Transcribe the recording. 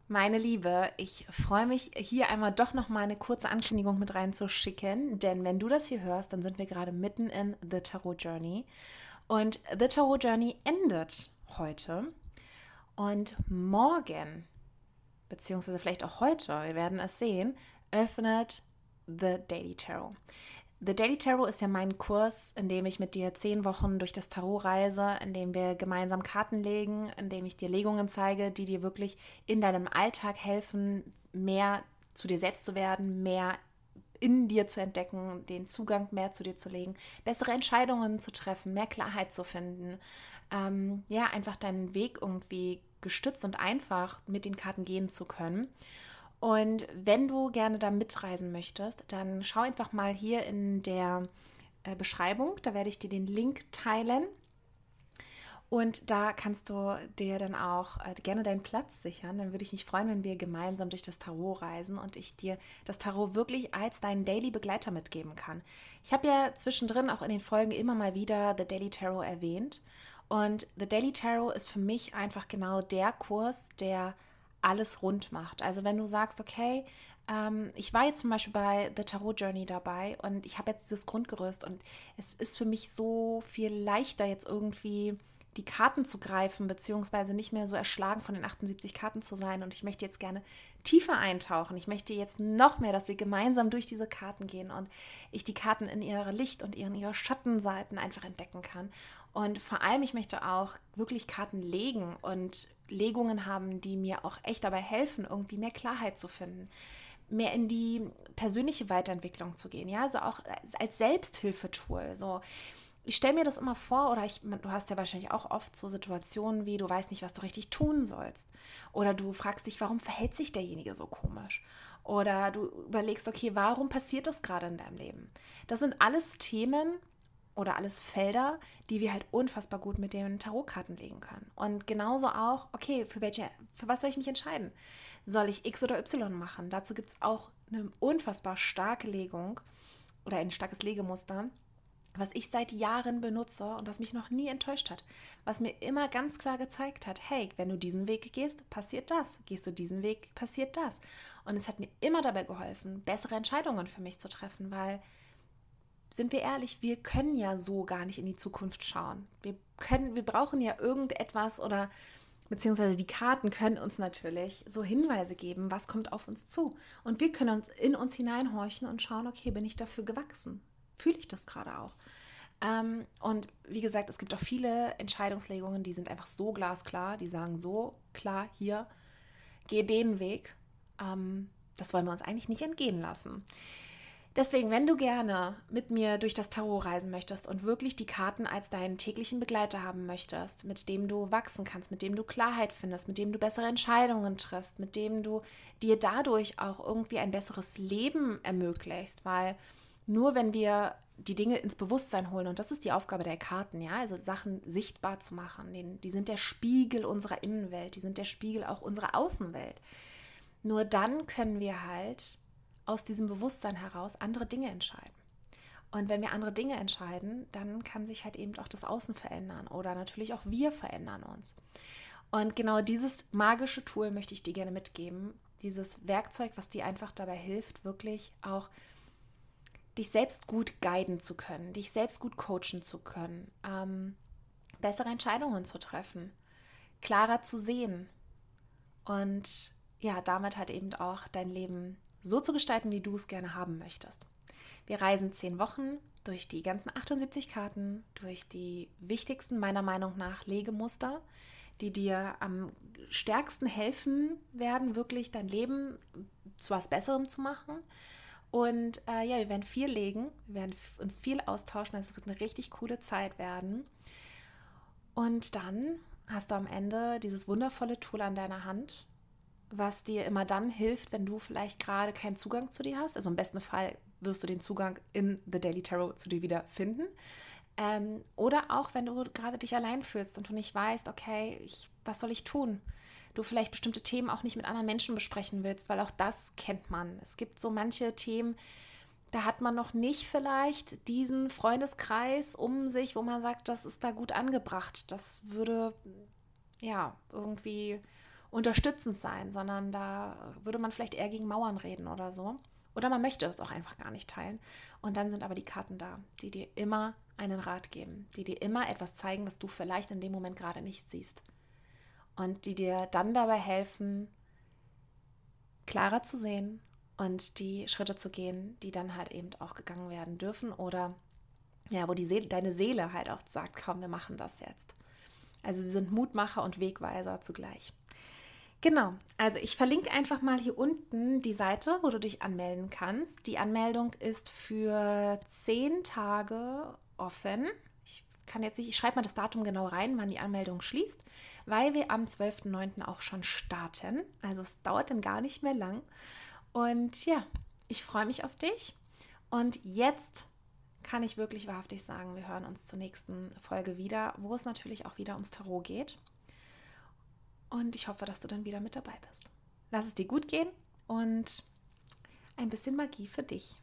Meine Liebe, ich freue mich, hier einmal doch noch mal eine kurze Ankündigung mit reinzuschicken, denn wenn du das hier hörst, dann sind wir gerade mitten in The Tarot Journey und The Tarot Journey endet heute und morgen, beziehungsweise vielleicht auch heute, wir werden es sehen, öffnet The Daily Tarot. The Daily Tarot ist ja mein Kurs, in dem ich mit dir 10 Wochen durch das Tarot reise, in dem wir gemeinsam Karten legen, in dem ich dir Legungen zeige, die dir wirklich in deinem Alltag helfen, mehr zu dir selbst zu werden, mehr in dir zu entdecken, den Zugang mehr zu dir zu legen, bessere Entscheidungen zu treffen, mehr Klarheit zu finden, ja, einfach deinen Weg irgendwie gestützt und einfach mit den Karten gehen zu können. Und wenn du gerne da mitreisen möchtest, dann schau einfach mal hier in der Beschreibung. Da werde ich dir den Link teilen. Und da kannst du dir dann auch gerne deinen Platz sichern. Dann würde ich mich freuen, wenn wir gemeinsam durch das Tarot reisen und ich dir das Tarot wirklich als deinen Daily Begleiter mitgeben kann. Ich habe ja zwischendrin auch in den Folgen immer mal wieder The Daily Tarot erwähnt. Und The Daily Tarot ist für mich einfach genau der Kurs, der alles rund macht. Also wenn du sagst, okay, ich war jetzt zum Beispiel bei The Tarot Journey dabei und ich habe jetzt dieses Grundgerüst und es ist für mich so viel leichter jetzt irgendwie die Karten zu greifen, beziehungsweise nicht mehr so erschlagen von den 78 Karten zu sein. Und ich möchte jetzt gerne tiefer eintauchen. Ich möchte jetzt noch mehr, dass wir gemeinsam durch diese Karten gehen und ich die Karten in ihrer Licht- und in ihrer Schattenseiten einfach entdecken kann. Und vor allem, ich möchte auch wirklich Karten legen und Legungen haben, die mir auch echt dabei helfen, irgendwie mehr Klarheit zu finden, mehr in die persönliche Weiterentwicklung zu gehen, ja, also auch als Selbsthilfetool, so ich stelle mir das immer vor, oder du hast ja wahrscheinlich auch oft so Situationen wie, du weißt nicht, was du richtig tun sollst. Oder du fragst dich, warum verhält sich derjenige so komisch? Oder du überlegst, okay, warum passiert das gerade in deinem Leben? Das sind alles Themen oder alles Felder, die wir halt unfassbar gut mit den Tarotkarten legen können. Und genauso auch, okay, für was soll ich mich entscheiden? Soll ich X oder Y machen? Dazu gibt es auch eine unfassbar starke Legung oder ein starkes Legemuster, was ich seit Jahren benutze und was mich noch nie enttäuscht hat, was mir immer ganz klar gezeigt hat, hey, wenn du diesen Weg gehst, passiert das. Gehst du diesen Weg, passiert das. Und es hat mir immer dabei geholfen, bessere Entscheidungen für mich zu treffen, weil, sind wir ehrlich, wir können ja so gar nicht in die Zukunft schauen. Wir brauchen ja irgendetwas oder beziehungsweise die Karten können uns natürlich so Hinweise geben, was kommt auf uns zu. Und wir können uns in uns hineinhorchen und schauen, okay, bin ich dafür gewachsen? Fühle ich das gerade auch? Und wie gesagt, es gibt auch viele Entscheidungslegungen, die sind einfach so glasklar, die sagen so klar, hier, geh den Weg. Das wollen wir uns eigentlich nicht entgehen lassen. Deswegen, wenn du gerne mit mir durch das Tarot reisen möchtest und wirklich die Karten als deinen täglichen Begleiter haben möchtest, mit dem du wachsen kannst, mit dem du Klarheit findest, mit dem du bessere Entscheidungen triffst, mit dem du dir dadurch auch irgendwie ein besseres Leben ermöglicht, weil nur wenn wir die Dinge ins Bewusstsein holen, und das ist die Aufgabe der Karten, ja, also Sachen sichtbar zu machen, die sind der Spiegel unserer Innenwelt, die sind der Spiegel auch unserer Außenwelt. Nur dann können wir halt aus diesem Bewusstsein heraus andere Dinge entscheiden. Und wenn wir andere Dinge entscheiden, dann kann sich halt eben auch das Außen verändern oder natürlich auch wir verändern uns. Und genau dieses magische Tool möchte ich dir gerne mitgeben. Dieses Werkzeug, was dir einfach dabei hilft, wirklich auch dich selbst gut guiden zu können, dich selbst gut coachen zu können, bessere Entscheidungen zu treffen, klarer zu sehen und ja, damit halt eben auch dein Leben so zu gestalten, wie du es gerne haben möchtest. Wir reisen 10 Wochen durch die ganzen 78 Karten, durch die wichtigsten meiner Meinung nach Legemuster, die dir am stärksten helfen werden, wirklich dein Leben zu was Besserem zu machen. Und ja, wir werden viel legen, wir werden uns viel austauschen, es wird eine richtig coole Zeit werden. Und dann hast du am Ende dieses wundervolle Tool an deiner Hand, was dir immer dann hilft, wenn du vielleicht gerade keinen Zugang zu dir hast. Also im besten Fall wirst du den Zugang in The Daily Tarot zu dir wieder finden. Oder auch, wenn du gerade dich allein fühlst und du nicht weißt, okay, was soll ich tun? Du vielleicht bestimmte Themen auch nicht mit anderen Menschen besprechen willst, weil auch das kennt man. Es gibt so manche Themen, da hat man noch nicht vielleicht diesen Freundeskreis um sich, wo man sagt, das ist da gut angebracht. Das würde ja irgendwie unterstützend sein, sondern da würde man vielleicht eher gegen Mauern reden oder so. Oder man möchte es auch einfach gar nicht teilen. Und dann sind aber die Karten da, die dir immer einen Rat geben, die dir immer etwas zeigen, was du vielleicht in dem Moment gerade nicht siehst. Und die dir dann dabei helfen, klarer zu sehen und die Schritte zu gehen, die dann halt eben auch gegangen werden dürfen oder ja, wo deine Seele halt auch sagt, komm, wir machen das jetzt. Also sie sind Mutmacher und Wegweiser zugleich. Genau, also ich verlinke einfach mal hier unten die Seite, wo du dich anmelden kannst. Die Anmeldung ist für 10 Tage offen. Ich schreibe mal das Datum genau rein, wann die Anmeldung schließt, weil wir am 12.09. auch schon starten. Also es dauert dann gar nicht mehr lang. Und ja, ich freue mich auf dich. Und jetzt kann ich wirklich wahrhaftig sagen, wir hören uns zur nächsten Folge wieder, wo es natürlich auch wieder ums Tarot geht. Und ich hoffe, dass du dann wieder mit dabei bist. Lass es dir gut gehen und ein bisschen Magie für dich.